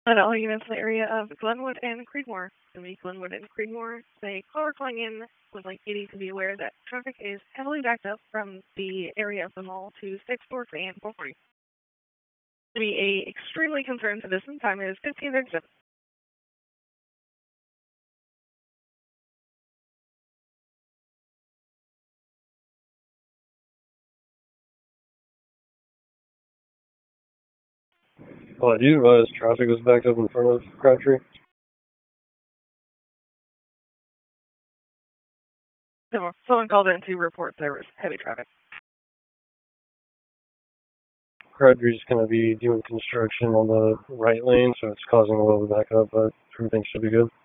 at all units in the area of Glenwood and Creedmoor. To be Glenwood and Creedmoor, say caller calling in would like 80 to be aware that traffic is heavily backed up from the area of the mall to 6th Fork and 440. To be a extremely concerned citizen, time is 15:37. Well, do you realize traffic was backed up in front of Crabtree? Someone called in to report there was heavy traffic. Crabtree's going to be doing construction on the right lane, so it's causing a little bit of backup, but everything should be good.